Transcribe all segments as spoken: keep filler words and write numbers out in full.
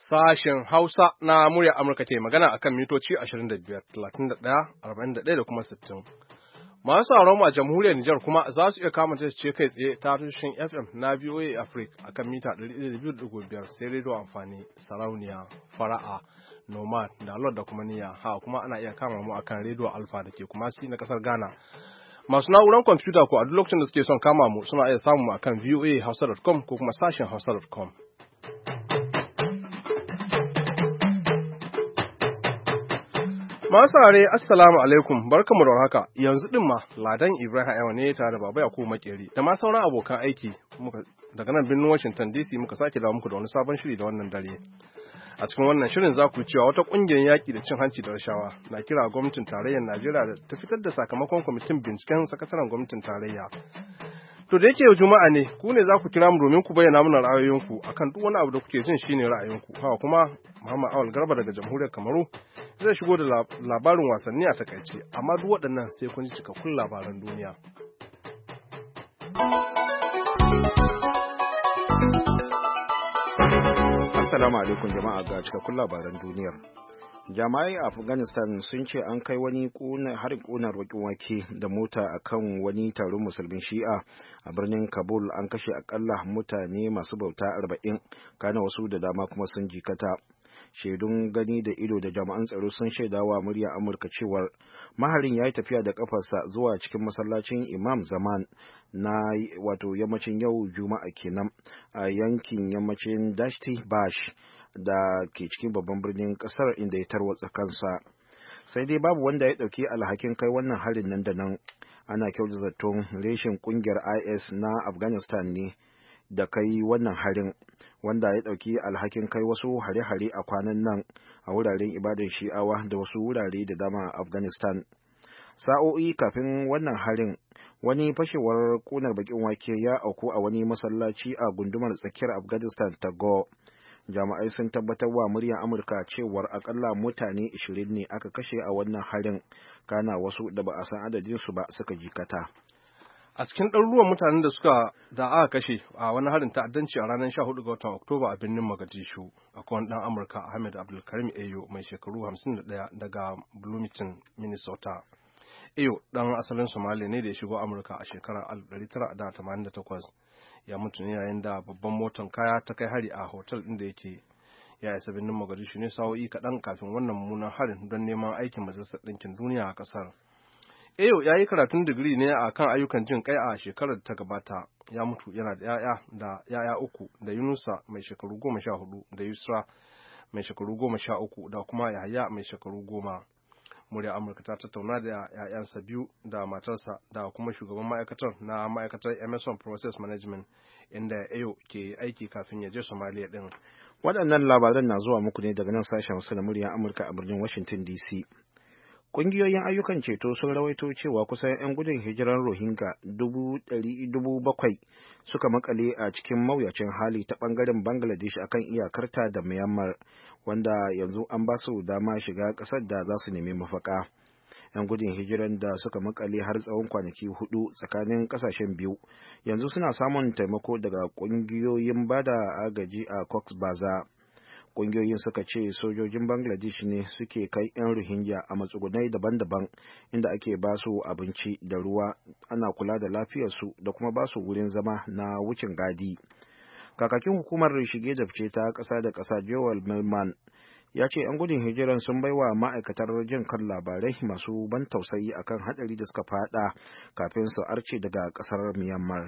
Sashen Hausa na murya Amurka ke magana akan mitoci ashirin da biyar, talatin da ɗaya, arba'in da ɗaya da kuma sittin. Masu sauran a jamhuriyar Nijar kuma za su iya kama ce kai tsaye ta tushen F M na V O A Africa akan mita ɗari da biyu da biyar sai rediyo amfani, sarauniya, fara'a, nomad, dalot da kuma niyya. Ha kuma ana iya kama mu akan rediyo Alfa da ke kuma si na kasar Ghana. Masu na'urar kwamfuta ko a duk lokacin da suke son kama mu suna iya samu mu akan v o a hausa dot com ko kuma sashen hausa dot com. Masu saurare assalamu alaikum barkamu da haka yanzu din ma Ladan Ibrahim Aiwa ne tare da Baba Yakubu Makeri da ma sauran abokan aiki muka daga nan birnin Washington D C muka sake dawo muku da wani sabon shiri da wannan dare. A cikin wannan shirin za ku cewa wata kungiyar yaƙi da cin hanci da rashawa na kira gwamnatin tarayyar Najeriya da ta fitar da sakamakon kwamitin binciken sakataren gwamnatin tarayya. To da yake yau Juma'a ne, ku ne za ku kira mu domin ku bayyana mana ra'ayoyinku akan duk wani abu da kuke jin shine ra'ayinku. Haka kuma Muhammad Awal Garba daga Jamhuriyar Kamaru zai shigo da labarin wasanni a takaice, amma duk waɗannan sai kun ji cikakkun labaran duniya. Assalamu alaikum jama'a ga cikakkun labaran duniyar. Jama'ai a Afghanistan sun ce an kai wani harin ƙunar wakin wake da mota a kan wani taron musulmin shi'a a birnin Kabul. An kashe akalla mutane masu bauta arba'in, kana wasu da dama kuma sun jikata. Shaidun gani da ido da jami'an tsaro sun shaidawa murya Amurka cewar maharin ya yi tafiya da kafarsa zuwa cikin masallacin Imam Zaman na wato yammacin yau Juma'a kenan a yankin yammacin Dashti Bash da ke cikin babban birnin kasar, inda ya tarwatsa kansa. Sai dai babu wanda ya ɗauki alhakin kai wannan harin nan da nan. Ana kyauta zaton reshen kungiyar I S na Afghanistan ne da kai wannan harin, wanda ya ɗauki alhakin kai wasu hare-hare a kwanan nan a wuraren ibadar shi'awa da wasu wurare da dama a Afghanistan. Sa'o'i kafin wannan harin, wani fashewar ƙunar bakin wake ya auku a wani masallaci a gundumar tsakiyar Afghanistan ta Go. Jami'ai sun tabbatar wa muryar Amurka cewar akalla mutane ashirin ne aka kashe a wannan harin, kana wasu da ba a san adadinsu ba suka jikata. A cikin ɗaruruwan mutanen da suka da aka kashe a wani harin ta'addanci a ranar sha hudu ga watan Oktoba a birnin Mogadishu, akwai wani ɗan Amurka Ahmed Abdulkarim Ayo mai shekaru hamsin da ɗaya daga Bloomington, Minnesota. Ayo ɗan asalin Somalia ne da ya shigo Amurka a shekarar alif ɗari tara da tamanin da takwas. Ya mutu ne yayin da babban motan kaya ta kai hari a hotel ɗin da yake. Ya isa birnin Mogadishu ne sa'o'i kaɗan kafin wannan mummunan harin don neman aikin Majalisar Ɗinkin Duniya a ƙasar. Eyo ya yi karatun digiri ne a kan ayyukan jin kai a shekarar da ta gabata. Ya mutu yana da ‘ya'ya da ‘ya'ya uku da Yunusa mai shekaru goma sha hudu da Yusra mai shekaru goma sha uku da kuma Yahaya mai shekaru goma. Murya Amurka ta tattauna da ‘ya'yansa biyu da matarsa da kuma shugaban ma'aikatar na ma'aikatar Emerson Process Management, inda Eyo ke aiki kafin ya je Somalia ɗin. Waɗannan labaran na zuwa muku ne daga nan sashen wasu na murya Amurka a birnin Washington D C. Ƙungiyoyin ayyukan ceto sun rawaito cewa kusan 'yan gudun hijirar Rohingya dubu bakwai suka makale a cikin mawuyacin hali ta ɓangaren Bangladesh akan iyakarta da Myanmar, wanda yanzu an ba su dama shiga ƙasar da za su nemi mafaka. 'Yan gudun hijiran da suka makale har tsawon kwanaki hudu tsakanin ƙasashen biyu yanzu suna samun taimako daga ƙungiyoyin bada agaji a Cox's Bazar. Ƙungiyoyin suka ce sojojin Bangladesh ne suke kai 'yan Rohingya a matsugunai daban-daban inda ake ba su abinci da ruwa, ana kula da lafiyarsu da kuma ba su wurin zama na wucin gadi. Kakakin hukumar shige da fice ta ƙasa da ƙasa Joel Millman ya ce 'yan gudun hijiran sun baiwa ma'aikatar jin kan labarai masu ban tausayi akan haɗari da suka faɗa kafin su arce daga ƙasar Myanmar.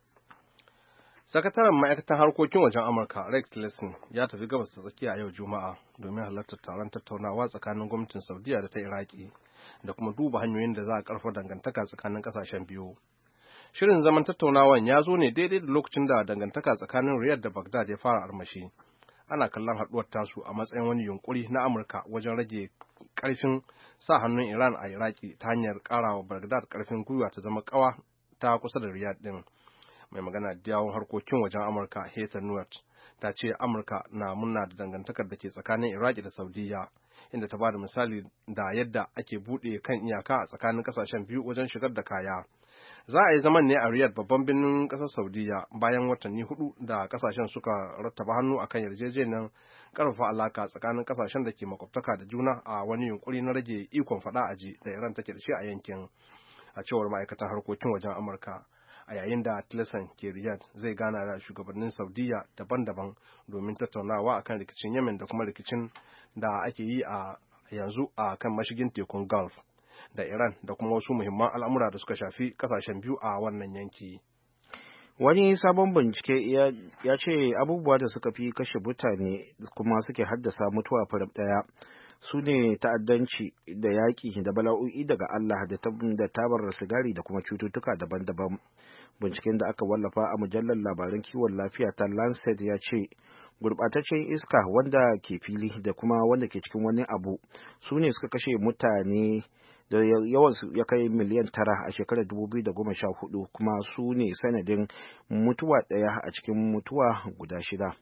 Sakataren ma'aikatan harkokin wajen Amurka Rex Tillerson ya tafi gabas ta tsakiya yau Juma'a domin halartar taron tattaunawa tsakanin gwamnatin Saudiya da ta Iraki da kuma duba hanyoyin da za a karfafa dangantaka tsakanin kasashen biyu. Shirin zaman tattaunawan ya zo ne daidai da lokacin da dangantaka tsakanin Riyadh da Baghdad ya fara armashi. Ana kallon haɗuwar tasu a matsayin wani yunkuri na Amurka wajen rage ƙarfin sa hannun Iran a Iraki ta hanyar ƙarawa Baghdad ƙarfin gwiwa ta zama ƙawa ta kusa da Riyadh din. Mai magana da yawon harkokin wajen Amurka Heather Nauert ta ce Amurka na murna da dangantakar da ke tsakanin Iraki da Saudiya, inda ta bada misali da yadda ake buɗe kan iyaka a tsakanin kasashen biyu wajen shigar da kaya. Za a yi zaman ne a Riyadh babban birnin ƙasar Saudiya bayan watanni hudu da ƙasashen suka rattaba hannu akan yarjejeniyar ƙarfafa alaka tsakanin ƙasashen da ke makwabtaka da juna a wani yunkuri na rage ikon faɗa aji da Iran take da shi a yankin, a cewar ma'aikatan harkokin wajen Amurka. A yayin da Tillerson ke Riyadh zai gana da shugabannin Saudiya daban-daban domin tattaunawa akan rikicin Yemen da kuma rikicin da ake yi a yanzu a kan mashigin tekun Gulf da Iran da kuma wasu muhimman al'amura da suka shafi kasashen biyu a wannan yanki. Wani sabon bincike ya ce abubuwa da suka fi kashe mutane kuma suke haddasa mutuwa farar ɗaya su ne ta'addanci da yaƙi da bala'o'i daga Allah da tabar sigari da kuma cututtuka daban-daban. Binciken da aka wallafa a mujallar labaran kiwon lafiya ta Lancet ya ce gurɓataccen iska wanda ke fili da kuma wanda ke cikin wani abu su ne suka kashe mutane da yawansu ya kai miliyan tara a shekarar dubu biyu da goma sha hudu, kuma su ne sanadin mutuwa ɗaya a cikin mutuwa guda shida.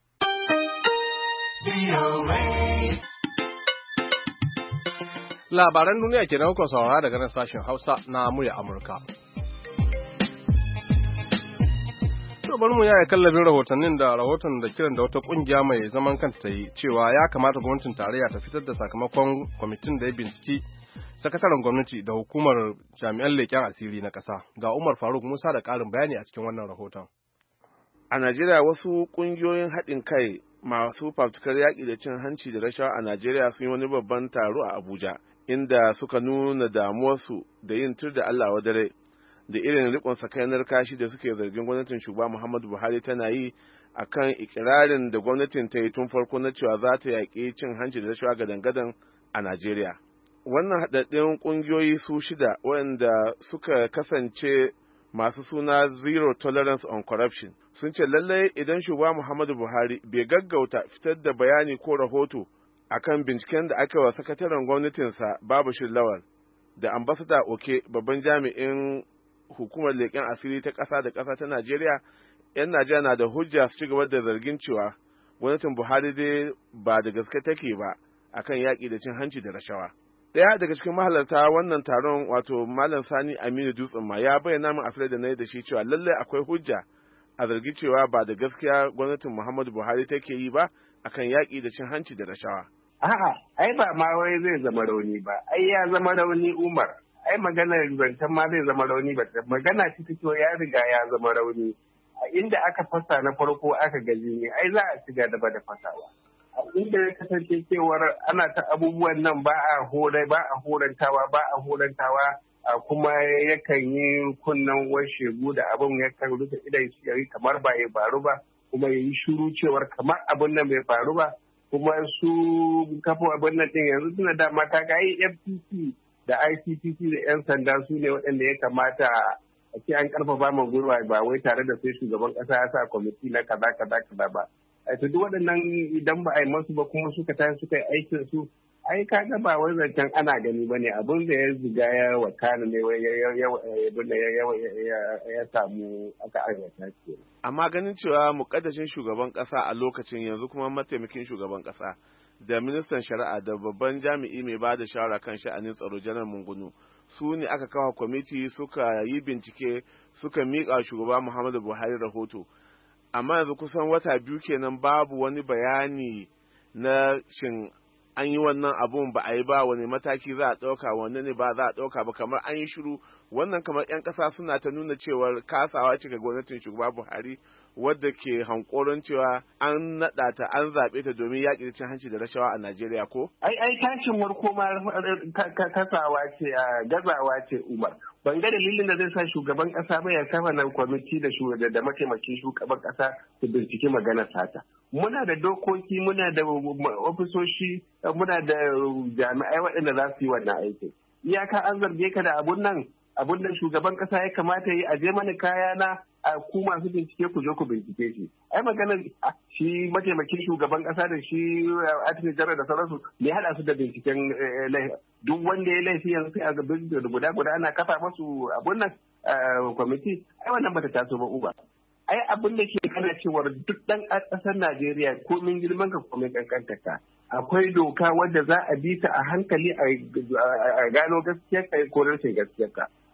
Labaran duniya ke nan kuka saurara daga nan sashen Hausa na murya Amurka. To bari mu yaya kallabin rahotannin da rahoton da kiran da wata kungiya mai zaman kanta ta yi cewa ya kamata gwamnatin tarayya ta fitar da sakamakon kwamitin da ya binciki sakataren gwamnati da hukumar jami'an leƙen asiri na ƙasa. Ga Umar Faruk Musa da ƙarin bayani a cikin wannan rahoton. A Najeriya wasu ƙungiyoyin haɗin kai masu fafutukar yaƙi da cin hanci da rashawa a Najeriya sun yi wani babban taro a Abuja, inda suka nuna damuwarsu da yin tur da Allah wa dare da irin rikon sakainar kashi da suke zargin gwamnatin shugaba Muhammadu Buhari tana yi akan ikirarin da gwamnatin ta yi tun farko na cewa za ta yaƙi cin hanci da rashawa gadan-gadan a Najeriya. Wannan haɗaɗɗen ƙungiyoyi su shida waɗanda suka kasance masu suna Zero Tolerance on Corruption sun ce lallai idan shugaba Muhammadu Buhari bai gaggauta fitar da bayani ko rahoto akan binciken da aka wa sakataren gwamnatinsa Babashir Lawal da ambasada Oke babban jami'in hukumar leƙen asiri ta ƙasa da ƙasa ta Najeriya, 'yan Najeriya na da hujja su ci gaba da zargin cewa gwamnatin Buhari dai ba da gaske take ba akan yaƙi da cin hanci da rashawa. Ɗaya daga cikin mahalarta wannan taron wato Malam Sani Aminu Dutsen ma ya bayyana min a da na yi da shi cewa lallai akwai hujja a zargi cewa ba da gaskiya gwamnatin Muhammadu Buhari take yi ba akan yaƙi da cin hanci da rashawa. A'a, ai ba ma wai zai zama rauni ba, ai ya zama rauni Umar. Ai maganar zancen ma zai zama rauni ba, magana ce ta cewa ya riga ya zama rauni. A inda aka fasa na farko aka gaji ne, ai za a ci gaba da fasawa. A inda ya kasance cewar ana ta abubuwan nan ba a horai, ba a horantawa, ba a horantawa, kuma yakan yi kunnen shegu da abin yakan rufe idan shi yayi kamar ba ya faru ba, kuma ya yi shuru cewar kamar abin nan bai faru ba. Kuma su kafa abin nan ɗin yanzu suna da mata ga F C C da I C C C da 'yan sanda su ne waɗanda ya kamata a ce an karfafa ma gurwa ba wai tare da sai shugaban ƙasa ya sa kwamiti na kaza kaza kaza ba. A to duk waɗannan idan ba a yi masu ba kuma suka tashi suka yi aikin su ai kaga ba wai zancen ana gani ba ne abin da ya ziga ya wakana ne ya samu aka aiwata ce. Amma ganin cewa mukaddashin shugaban kasa a lokacin yanzu kuma mataimakin shugaban kasa da ministan shari'a da babban jami'i mai ba da shawara kan sha'anin tsaro janar Mungunu su ne aka kawo kwamiti suka yi bincike suka miƙa shugaba Muhammadu Buhari rahoto. Amma yanzu kusan wata biyu kenan babu wani bayani na shin an yi wannan abun ba a yi ba wani mataki za a ɗauka wani ne ba za a ɗauka ba kamar an yi shiru wannan kamar 'yan ƙasa suna ta nuna cewar kasawa ce ga gwamnatin shugaba Buhari wadda ke hankoron cewa an naɗa ta an zaɓe ta domin yaƙi da cin hanci da rashawa a Najeriya ko? Ai ai tashin warko ma kasawa ce a gazawa ce Umar. Ban ga dalilin da zai sa shugaban ƙasa ba ya kafa nan kwamiti da da mataimakin shugaban ƙasa su binciki maganar sata. Muna da dokoki, muna da ofisoshi, muna da jami'ai waɗanda za su yi wannan aikin. Iyaka an zarge ka da abun nan, abun da shugaban ƙasa ya kamata yi a je mana kaya na a ku masu bincike ku je ku bincike shi. Ai maganar shi mataimakin shugaban ƙasa da shi attorney general da sauransu me haɗa su da binciken duk wanda ya laifi yanzu sai a ga guda guda ana kafa masu abun nan kwamiti. Ai wannan bata taso ba uba. ai abin da ke kana cewar duk ɗan ƙasar Najeriya ko min girman ka ko min kankanta ka akwai doka wadda za a bi ta a hankali a gano gaskiyar ka ko rashin gaskiyar ka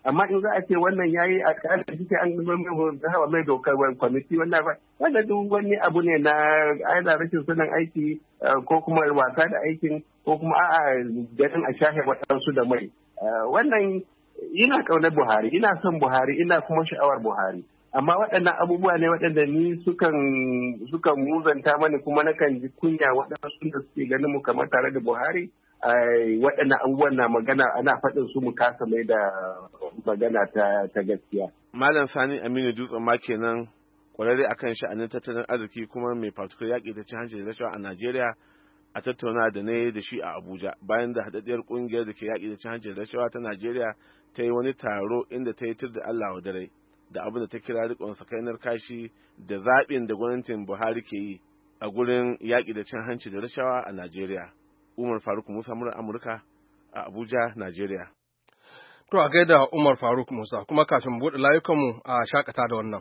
amma in za a ce wannan yayi a kan da shi an hawa mai dokar kwamiti wannan ba wannan duk wani abu ne na ana rashin sanin aiki ko kuma wasa da aikin ko kuma a'a ganin a shafe waɗansu da mai wannan ina ƙaunar Buhari ina son Buhari ina kuma sha'awar Buhari amma waɗannan abubuwa ne waɗanda ni sukan sukan muzanta mani kuma nakan ji kunya waɗansu da suke ganin mu kamar tare da Buhari waɗannan abubuwan na magana ana faɗin su mu kasa mai da magana ta, ta gaskiya. Malam Sani Aminu Dutsen ma kenan kwararre akan sha'anin tattalin arziki kuma mai fatukar yaƙi da cin hanci da rashawa a Najeriya a tattauna da ne da shi a Abuja bayan da haɗaɗɗiyar ƙungiyar da ke yaƙi da cin hanci da rashawa ta Najeriya ta yi wani taro inda ta yi tur da Allah wa dare da abin da ta kira riƙon sakainar kashi da zaɓin da gwamnatin Buhari ke yi a gurin yaƙi da cin hanci da rashawa a Najeriya. Umar Faruk Musa murar Amurka a Abuja, Najeriya. To a gaida Umar Faruk Musa kuma kafin buɗe layukanmu a shakata da wannan.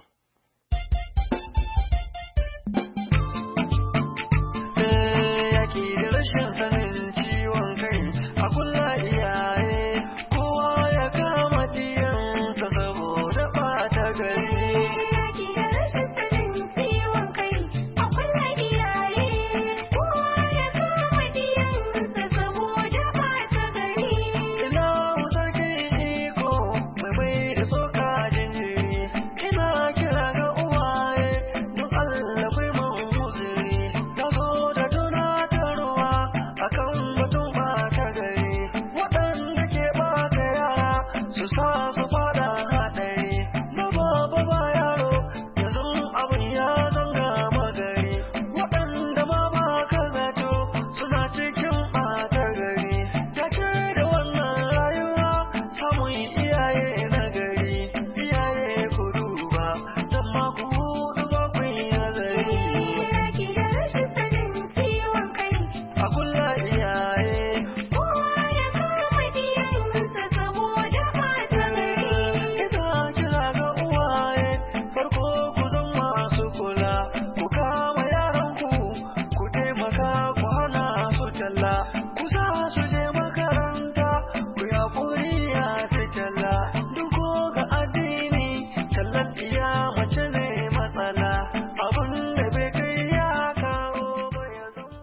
Yaki da rashin sanin ciwon kai a kulla iyaye kowa ya kama diyansa saboda ɓata gari. Yaki da rashin sanin ciwon kai a kulla iyaye kowa ya kama diyansa saboda ɓata gari. Ina sarki iko mai mai da tsoka jinjiri ina kira ga uwaye don Allah kai man uzuri na zo da tunatarwa akan batun ɓata gari waɗanda ke ɓata yara su sa su fada haɗari na baba ba yaro yanzu abin ya zanga magari waɗanda ma ba ka zato suna cikin ɓata gari ya ce da wannan rayuwa samun iyaye na gari iyaye ku duba don ma ku hudu ba ku yi nazari yaki da rashin sanin ciwon kai a kulla iyaye kowa ya kama diyansa saboda ɓata gari ina kira ga uwaye farko ku zan masu kula ku kama yaranku ku taimaka ku hana su talla ku sa su je makaranta ku yaƙuri ya fi talla duk ko ga addini tallar iya mace ne matsala abin da bai kai ya kawo ba ya zama.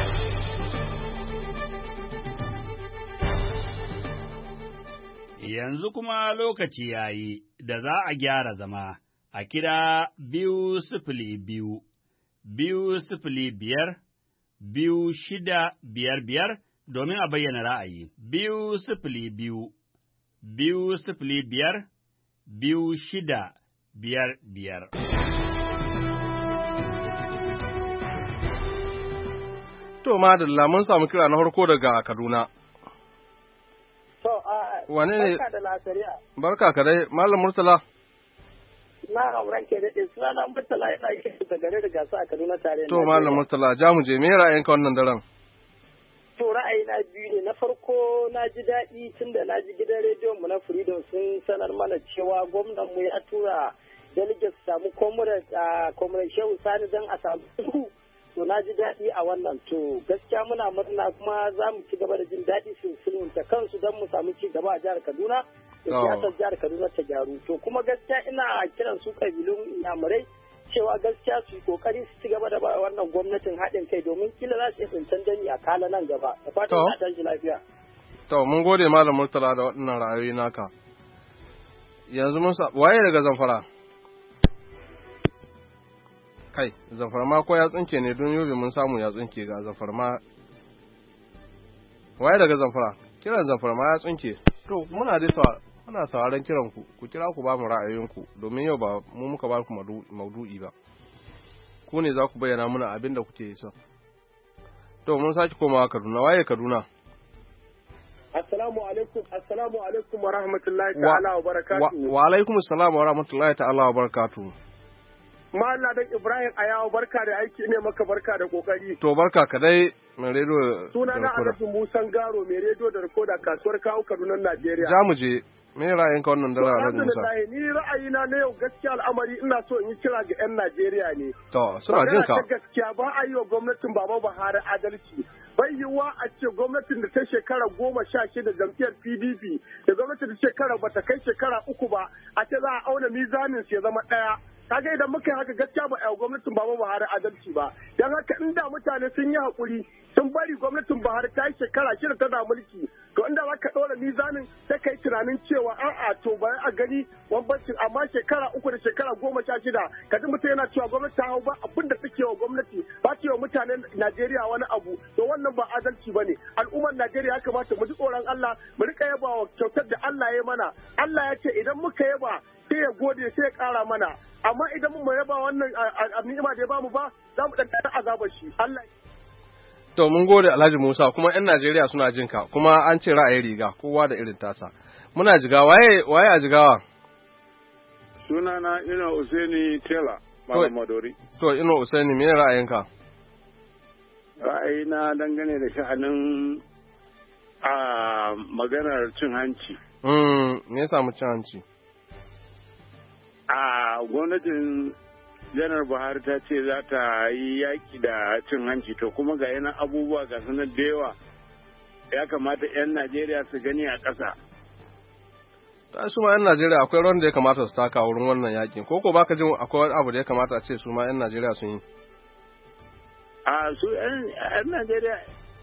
Yanzu kuma lokaci ya yi da za a gyara zama a kira biyu sifili biyu, biyu sifili biyar, biyu shida biyar biyar domin a bayyana ra'ayi. Biyu sifili biyu, biyu sifili biyar, biyu shida biyar biyar. To madalla mun samu kira na farko daga Kaduna. To, a Wane ne? barka da lasariya. Barka ka dai Malam Murtala. Na auren ke daɗe suna na Murtala yana yi da gare da gasa a Kaduna tare. To Malam Murtala ja mu je me ra'ayinka wannan daren? To ra'ayina biyu ne na farko na ji daɗi tun da na ji gidan rediyon mu na Freedom sun sanar mana cewa gwamnan mu ya tura delegate su samu comrade a comrade Shehu Sani don a samu sulhu. To na ji daɗi a wannan to gaskiya muna murna kuma za mu ci gaba da jin daɗi su sulhunta kansu don mu samu ci gaba a jihar Kaduna da siyasar jihar Kaduna ta gyaru. To kuma gaskiya ina kiran su kabilun Inyamurai cewa gaskiya su yi kokari su ci gaba da ba wannan gwamnatin haɗin kai domin kila za su iya tsintan dani a kala nan gaba. Da fatan na tashi lafiya. To mun gode Malam Murtala da waɗannan ra'ayoyi naka. Yanzu mun sa waye daga Zamfara? Kai, Zamfara ma ko ya tsinke ne don yobe mun samu ya tsinke ga Zamfara ma. Waye daga Zamfara? Kiran Zamfara ma ya tsinke. To muna dai sa muna sauraron kiran ku, ku kira ku ba mu ra'ayoyinku domin yau ba mu muka ba ku maudu'i ba. Ku ne za ku bayyana muna abin da kuke so. To mun sake komawa Kaduna, waye Kaduna? Assalamu alaikum, assalamu alaikum wa rahmatullahi ta'ala wa barakatuhu. Wa alaikum assalam wa rahmatullahi ta'ala wa barakatuhu. Mallam dan Ibrahim Ayawa barka da aiki ne maka barka da kokari. To barka ka dai mai rediyo. Suna na Alhaji Musa Garo mai rediyo da rikoda kasuwar kawo Kaduna Najeriya. Ja mu je. Me ra'ayinka wannan dare Alhaji Musa? Alhamdulillah ni ra'ayina na yau gaskiya al'amari ina so in yi kira ga 'yan Najeriya ne. To suna jin ka. Gaskiya ba a yi wa gwamnatin Baba Buhari adalci. Bai yiwuwa a ce gwamnatin da ta shekara goma sha shida jam'iyyar P D P da gwamnatin da shekara bata kai shekara uku ba a ce za a auna mizanin su ya zama ɗaya. Kaga idan muka yi haka gaskiya ba a yi gwamnatin Baba Buhari adalci ba. Dan haka inda mutane sun yi hakuri sun bari gwamnatin Buhari ta yi shekara shida tana mulki to inda za ka ɗora mizanin sai ka yi tunanin cewa a'a to bari a gani bambancin amma shekara uku da shekara goma sha shida ka ji mutum yana cewa gwamnati ta hau ba abin da take wa gwamnati ba ce wa mutanen Najeriya wani abu to wannan ba adalci ba ne al'ummar Najeriya ya kamata mu ji tsoron Allah mu rika yaba wa kyautar da Allah ya mana Allah ya ce idan muka yaba sai ya gode sai ya ƙara mana amma idan mu yaba wannan ni'ima da ya bamu ba za mu ɗanɗana azabar shi Allah To mun gode Alhaji Musa kuma 'yan Najeriya suna jin ka kuma an ce ra'ayin riga kowa da irin tasa. Muna jiga waye waye a jigawa? Sunana Ina Usaini Tela Malam Madori. To Ina Usaini me ra'ayinka? Ra'ayina dangane da sha'anin a maganar cin hanci. Mm, me ya samu cin hanci? A gwamnatin janar Buhari ta ce za ta yi yaƙi da cin hanci to kuma ga yana abubuwa ga sanar da yawa ya kamata 'yan Najeriya su gani a ƙasa. Ta su ma 'yan Najeriya akwai ran da ya kamata su taka wurin wannan yaƙin ko ko baka jin akwai wani abu da ya kamata a ce su ma 'yan Najeriya sun yi? A su 'yan Najeriya.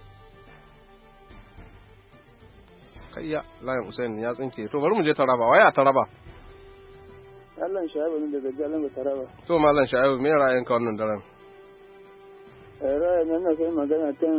Kayya Layin Usaini ya tsinke to bari mu je Taraba waya Taraba. Mallam Shaibu ne daga Jalingo Taraba. To Mallam Shaibu me ra'ayinka wannan daren? Eh ra'ayin nan na sai magana kan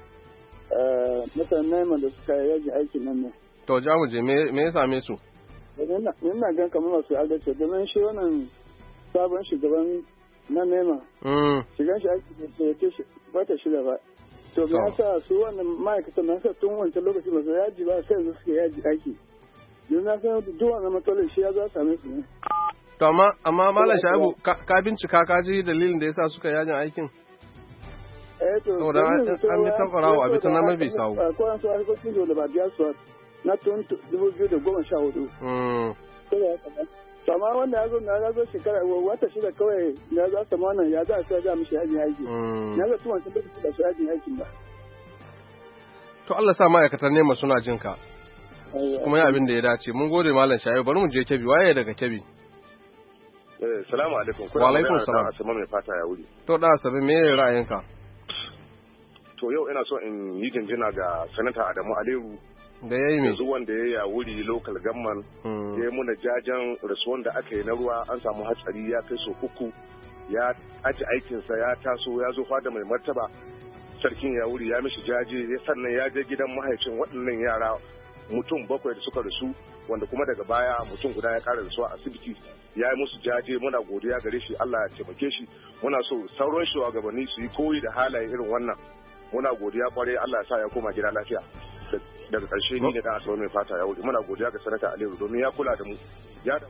mutanen da suka yaji aikin nan ne. To ja mu je me me ya same su? Ina ina gan kamar masu adalci domin shi wannan sabon shugaban na nema. Mm. Shigan shi aiki da ya ce ba ta shida ba. To me yasa su wannan ma'aikatan nan sa tun wancan lokaci ba su yaji ba sai su suke yaji aiki. Don na san duk wannan matsalar shi ya za same su ne. To amma amma Malam Shaibu ka bincika ka ji dalilin da yasa suka yajin aikin? Eh to saboda an yi tabbara wa abin nan bai sawu. Ko an so harkokin da ba biya su na tun dubu biyu da goma sha hudu. Mm. To amma wanda ya zo na ya zo shekara wata shida kawai na za su mana ya za su ga mishi yajin aiki. Na ga tuwan sun da su yajin aikin ba. To Allah sa ma'aikatan nema suna jin ka. Kuma yi abin da ya dace mun gode Malam Shaibu bari mu je Kebbi waye daga Kebbi. Eh, salamu alaikum. Wa alaikum salam. Asama mai fata ya wuri. To da Asabe me ra'ayinka? To yau ina so in yi jinjina ga Sanata Adamu Aliyu. Da yayi me? Yanzu wanda ya ya wuri local government. Ya yi muna jajen rasuwan da aka yi na ruwa an samu hatsari ya kai so uku. Ya aji aikinsa ya taso ya zo fada mai martaba. Sarkin ya wuri ya mishi jaje sannan ya je gidan mahaifin waɗannan yara mutum bakwai da suka rasu wanda kuma daga baya mutum guda ya kara rasuwa a asibiti ya yi musu jaje muna godiya gare shi Allah ya taimake shi muna so sauran shugabanni su yi koyi da halaye irin wannan muna godiya kwarai Allah ya sa ya koma gida lafiya daga ƙarshe ni ne dan Asabe mai fata ya wuri muna godiya ga Sanata Aliyu domin ya kula da mu ya da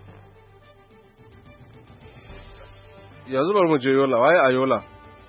yanzu bar mu je Yola waye a Yola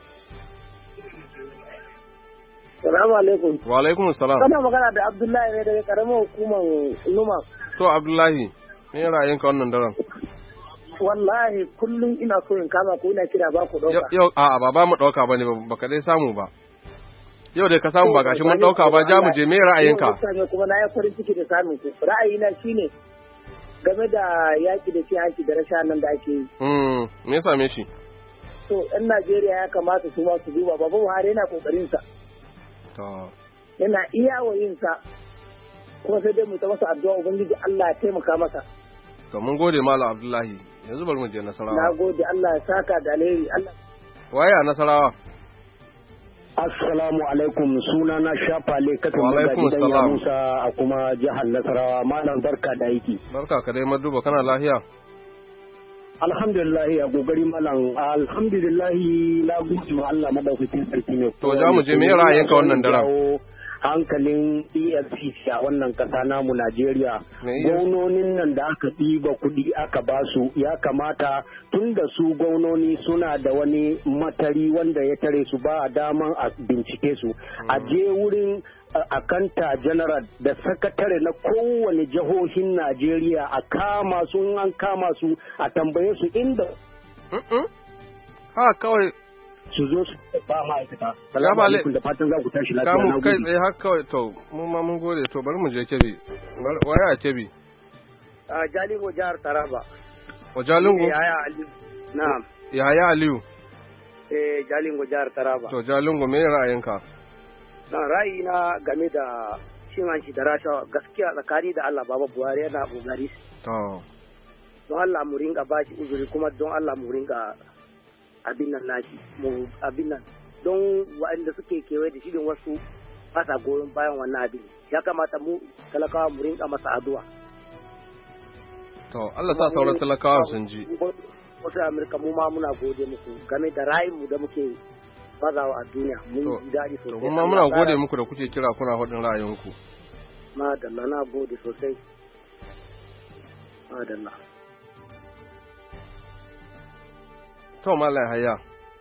Salamu alaikum. Wa alaikum salam. Kana magana da Abdullahi ne daga karamar hukumar Numa. To Abdullahi, me ra'ayinka wannan daren? Wallahi kullum ina so in kama ko ina kira ba ku dauka. Yau a'a ba ba mu dauka bane ba ka dai samu ba. Yau dai ka samu ba gashi mun dauka ba ja mu je me ra'ayinka? Kuma na yi farin ciki da samun ku. Ra'ayina shine game da yaki da cin hanci da rasha nan da ake yi. Mm, me ya same shi? To, 'yan Najeriya ya kamata su ma su duba, Baba Buhari yana kokarin sa. Yana iya wa yin sa kuma sai dai mu ta masa addu'a ubangiji Allah ya taimaka masa. To mun gode Malam Abdullahi yanzu bari mu je Nasarawa. Na gode Allah ya saka da alheri Allah. Waye a Nasarawa? Assalamu alaikum suna na Shafale Katin Magaji dan Musa a kuma jihar Nasarawa Malam barka da aiki. Barka ka dai Maduba kana lafiya? Alhamdulillah a gogari malam alhamdulillah na gode ma Allah madaukakin sarki ne. To za mu je me ra'ayinka wannan daren? Hankalin E F C C a wannan kasa namu Najeriya. Gwamnonin nan da aka ɗiba kuɗi aka ba su ya kamata tun da su gwamnoni suna da wani matari wanda ya tare su ba a daman a bincike su. A je wurin akanta general da sakatare na kowane jihohin Najeriya a kama su in an kama su a tambaye su inda ha kawai su zo su ba ma'aikata. Salamu alaikum da fatan za ku tashi lafiya na gode. Kai tsaye har kawai to mun ma mun gode to bari mu je Kebbi. Waya a Kebbi. A Jalingo jihar Taraba. O Jalingo? Yahaya Aliyu. Na'am. Yahaya Aliyu. Eh Jalingo jihar Taraba. To Jalingo me ra'ayinka? Na ra'ayi na game da cin hanci da rashawa gaskiya tsakani da Allah Baba Buhari yana kokari. To. Don Allah mu ringa bashi uzuri kuma don Allah mu ringa abin nan nashi mu abin nan don waɗanda suke kewaye da shi din wasu ba sa goyon bayan wannan abin ya kamata mu talakawa mu rinka masa addu'a. To Allah sa sauran talakawa sun ji. Wasu Amurka mu ma muna gode muku game da ra'ayin mu da muke bazawa a duniya mun ji daɗi sosai. To kuma muna gode muku da kuke kira kuna faɗin ra'ayinku. Madalla na gode sosai. Madalla. To Malam Hayya.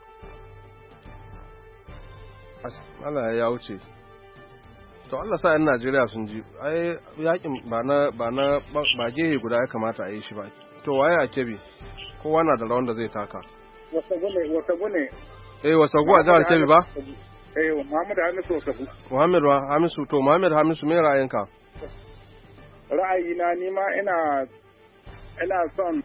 Malam Hayya wuce. To Allah sa yan Najeriya sun ji. Ai yakin ba na ba na ba gehe guda ya kamata a yi shi ba. To waye a Kebbi? Kowa na da rawan da zai taka. Wasagu ne, wasagu ne. Eh wasagu a jihar Kebbi ba? Eh Muhammad Hamisu wasagu. Muhammad Hamisu to Muhammad Hamisu me ra'ayinka? Ra'ayina ni ma ina ina son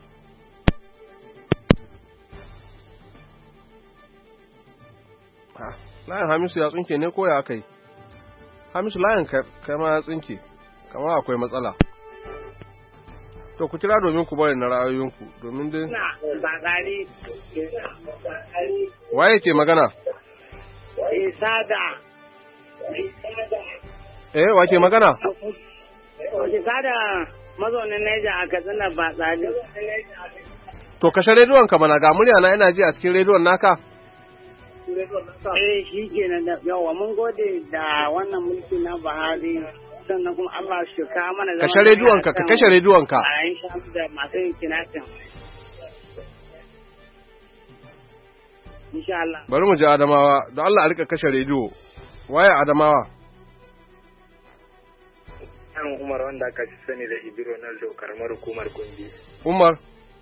layin Hamisu ya tsinke ne ko ya kai? Hamisu layin kai ma ya tsinke, kamar akwai matsala. To ku kira domin ku bari na ra'ayoyinku domin dai. Waye ke magana? Isada. Eh, wa ke magana? Isada mazaunin Neja a Katsina ba tsari. To kashe rediyon ka bana ga murya na ina ji a cikin rediyon naka. Eh shi kenan da yawa mun gode da wannan mulki na Buhari sannan kuma Allah shi ka mana zama kashe rediyon ka ka kashe rediyon ka a yin shafi da masu yin kinatin insha Allah bari mu ji Adamawa don Allah a rika kashe rediyo waye Adamawa an Umar wanda aka ci sani da Ibi Ronaldo karamar hukumar Gombe Umar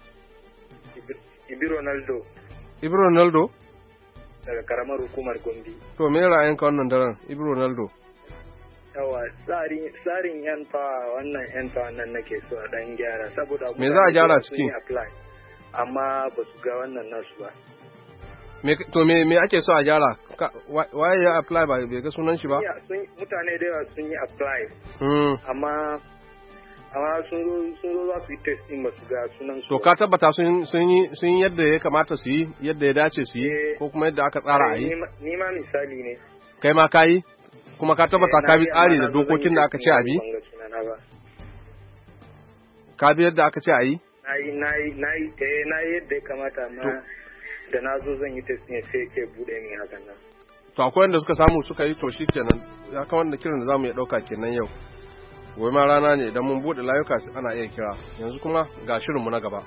Ibi Ronaldo Ibi Ronaldo daga karamar hukumar Gombe. To me ra'ayinka wannan daren Ibi Ronaldo? Yawa tsarin yan fawa wannan yan fawa nan nake so a dan gyara saboda me za a gyara ciki? Amma ba su ga wannan nasu ba. Me to me me ake so a gyara? Waye ya apply ba bai ga sunan shi ba? Mutane da yawa sun yi apply. Amma amma sun zo za su yi test din ba su ga sunan su. To ka tabbata sun sun yi sun yadda ya kamata su yi yadda ya dace su yi ko kuma yadda aka tsara a yi? Ni ma misali ne. Kai ma ka yi? Kuma ka tabbata ka bi tsari da dokokin da aka ce a bi? Ka bi yadda aka ce a yi? Na yi na yi na yi eh na yi yadda ya kamata amma da na zo zan yi test ne sai ke bude min hakan nan. To akwai wanda suka samu suka yi to shi kenan ya kan wanda kiran da zamu iya dauka kenan yau. Gobe ma rana ne idan mun buɗe layuka ana iya kira yanzu kuma ga shirinmu na gaba.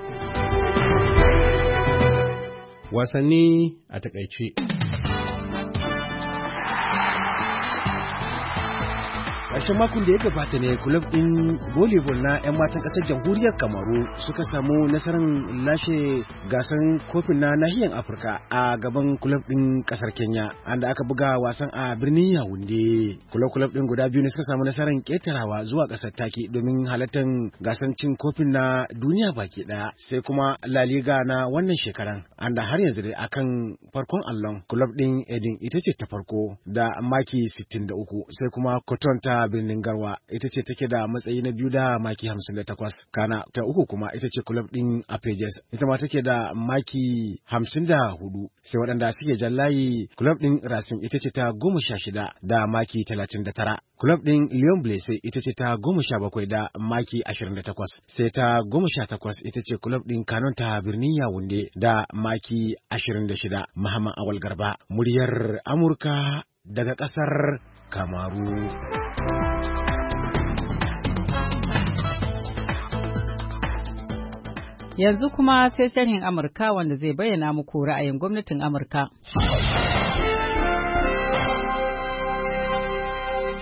Wasanni a takaice. Ƙarshen makon da ya gabata ne kulab ɗin volleyball na 'yan matan ƙasar jamhuriyar Kamaru suka samu nasarar lashe gasan kofin na nahiyar Afirka a gaban kulab ɗin ƙasar Kenya, anda aka buga wasan a birnin Yaounde. Kulab-kulab ɗin guda biyu ne suka samu nasarar ƙetarawa zuwa ƙasar Taki domin halartar gasan cin kofin na duniya baki ɗaya, sai kuma La Liga na wannan shekaran, anda har yanzu dai akan farkon allon kulab ɗin Edin ita ce ta farko da maki sittin da uku, sai kuma Cotton ta birnin Garwa ita ce take da matsayi na biyu da maki hamsin da takwas. Kana ta uku kuma ita ce kulab ɗin Apejes ita ma take da maki hamsin da hudu. Sai waɗanda suke jallayi kulab ɗin Racing ita ce ta goma sha shida da maki talatin da tara. Kulab ɗin Lyon Blaise ita ce ta goma sha bakwai da maki ashirin da takwas. Sai ta goma sha takwas ita ce kulab ɗin Kanon ta birnin Yawunde da maki ashirin da shida. Muhammad Awal Garba, muryar Amurka daga ƙasar Kamaru. Yanzu kuma sai sharhin Amurka wanda zai bayyana muku ra'ayin gwamnatin Amurka.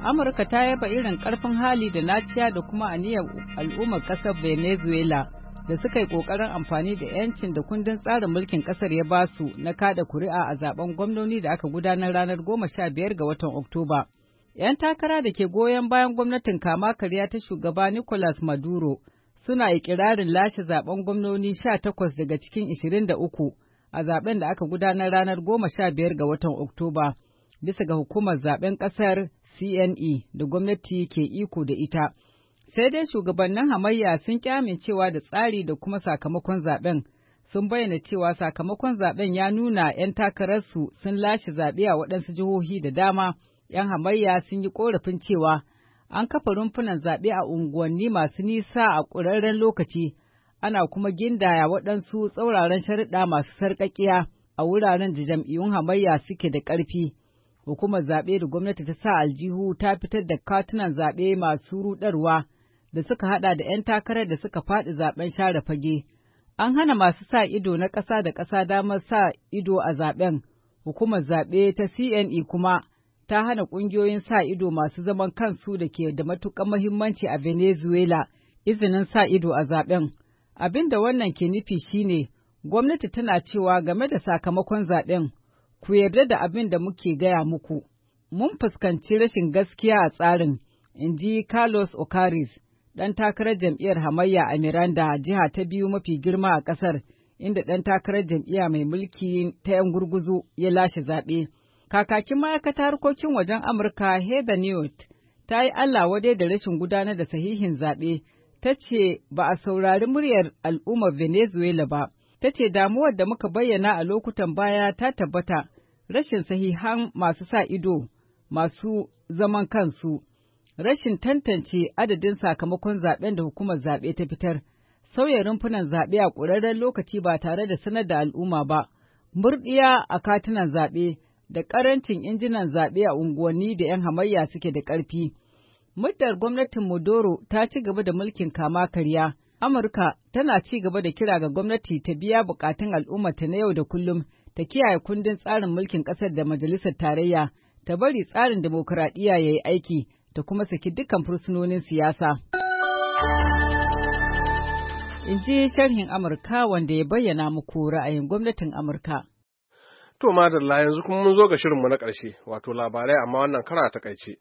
Amurka ta yaba irin ƙarfin hali da naciya da kuma aniyar al'ummar ƙasar Venezuela da suka yi ƙoƙarin amfani da 'yancin da kundin tsarin mulkin ƙasar ya ba su na kada kuri'a a zaben gwamnoni da aka gudanar ranar goma sha biyar ga watan Oktoba. 'Yan takara da ke goyon bayan gwamnatin kama karya ta shugaba Nicolas Maduro suna ikirarin lashe zaben gwamnoni sha takwas daga cikin ishirin da uku a zaben da aka gudanar ranar goma sha biyar ga watan Oktoba, bisa ga hukumar zaben ƙasar C N E da gwamnati ke iko da ita. Sai dai shugabannin hamayya sun ƙi amincewa da tsari da kuma sakamakon zaben, sun bayyana cewa sakamakon zaben ya nuna 'yan takararsu sun lashe zaɓe a waɗansu jihohi da dama. 'Yan hamayya sun yi ƙorafin cewa an kafa rumfunan zaɓe a unguwanni masu nisa a ƙurarren lokaci, ana kuma gindaya waɗansu tsauraran sharuɗa masu sarƙaƙiya a wuraren da jam'iyyun hamayya suke da ƙarfi. Hukumar zaɓe da gwamnati ta sa aljihu ta fitar da katunan zaɓe masu ruɗarwa da suka haɗa da 'yan takarar da suka faɗi zaɓen share fage. An hana masu sa ido na ƙasa da ƙasa damar sa ido a zaɓen. Hukumar zaɓe ta C N E kuma ta hana ƙungiyoyin sa ido masu zaman kansu da ke da matuƙar muhimmanci a Venezuela izinin sa ido a zaɓen. Abin da wannan ke nufi shine gwamnati tana cewa game da sakamakon zaɓen, ku yarda da abin da muke gaya muku. Mun fuskanci rashin gaskiya a tsarin, in ji Carlos Ocaris, ɗan takarar jam'iyyar hamayya a Miranda, jiha ta biyu mafi girma a ƙasar, inda ɗan takarar jam'iyya mai mulki ta 'yan gurguzu ya lashe zaɓe. Kakakin ma'aikatar harkokin wajen Amurka Heather Nauert ta yi Allah wadai da rashin gudanar da sahihin zaɓe, ta ce ba a saurari muryar al'ummar Venezuela ba, ta ce damuwar da muka bayyana a lokutan baya ta tabbata, rashin sahihan masu sa ido, masu zaman kansu, rashin tantance adadin sakamakon zaɓen da hukumar zaɓe ta fitar, sauya rumfunan zaɓe a ƙurarren lokaci ba tare da sanar da al'umma ba, murɗiya a katunan zaɓe, da ƙarancin injinan zaɓe a unguwanni da 'yan hamayya suke da ƙarfi. Muddar gwamnatin Maduro ta ci gaba da mulkin kama karya, Amurka tana ci gaba da kira ga gwamnati ta biya buƙatun al'ummata na yau da kullum, ta kiyaye kundin tsarin mulkin ƙasar da majalisar tarayya, ta bari tsarin demokuraɗiyya ya yi aiki, ta kuma saki dukkan fursunonin siyasa. In ji sharhin Amurka wanda ya bayyana muku ra'ayin gwamnatin Amurka. To madalla yanzu kuma mun zo ga shirinmu na ƙarshe, wato labarai amma wannan kara ta takaice.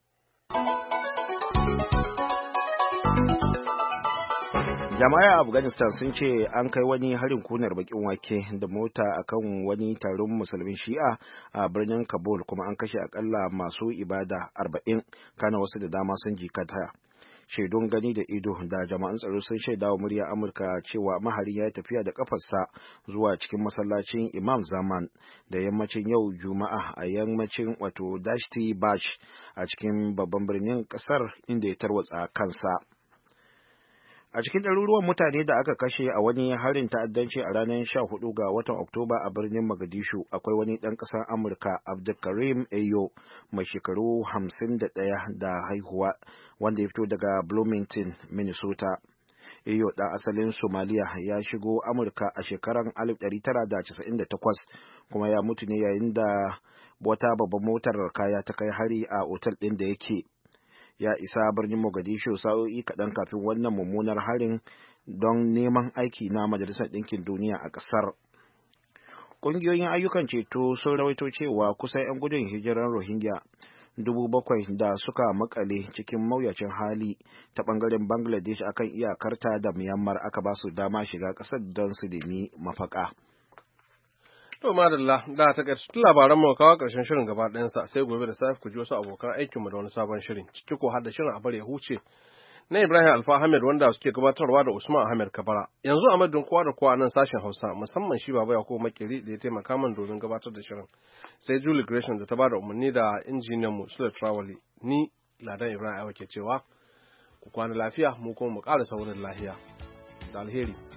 Jama'a a Afghanistan sun ce an kai wani harin kunar bakin wake da mota akan wani taron musulmin Shi'a a birnin Kabul, kuma an kashe akalla masu ibada arba'in, kana wasu da dama sun jikata. Shaidun gani da ido da jama'an tsaro sun shaida wa murya Amurka cewa maharin ya tafiya da kafarsa zuwa cikin masallacin Imam Zaman da yammacin yau Juma'a a yammacin wato Dashti Bash a cikin babban birnin kasar, inda ya tarwatsa kansa. A cikin ɗaruruwan mutane da aka kashe a wani harin ta'addanci a ranar sha hudu ga watan Oktoba a birnin Mogadishu, akwai wani ɗan ƙasar Amurka, Abdulkarim Ayo, mai shekaru hamsin da ɗaya da haihuwa, wanda ya fito daga Bloomington, Minnesota. Ayo ɗan asalin Somalia ya shigo Amurka a shekarar alif ɗari tara da casa'in da takwas, kuma ya mutu ne yayin da wata babban motar kaya ta kai hari a otal ɗin da yake. Ya isa birnin Mogadishu sa'o'i kaɗan kafin wannan mummunar harin don neman aiki na Majalisar Ɗinkin Duniya a ƙasar. Ƙungiyoyin ayyukan ceto sun rawaito cewa kusan 'yan gudun hijirar Rohingya dubu bakwai da suka makale cikin mawuyacin hali ta ɓangaren Bangladesh akan iyakarta da Myanmar aka ba su dama shiga ƙasar don su nemi mafaka. To madalla, da ta ƙarshe labaran mu kawo ƙarshen shirin gaba ɗayansa, sai gobe da safe ku ji wasu abokan aikinmu da wani sabon shirin, ciki ko har da shirin a bari ya huce na Ibrahim Alfa Ahmed wanda suke gabatarwa da Usman Ahmed Kabara. Yanzu a madadin kowa da kowa nan sashen Hausa, musamman shi Baba Yakubu Makeri da ya taimaka min domin gabatar da shirin. Sai Julie Gresham da ta bada umarni da injiniyan mu Sule Trawali. Ni Ladan Ibrahim Awa ke cewa ku kwana lafiya, mu kuma mu ƙara saurin lafiya. Da alheri.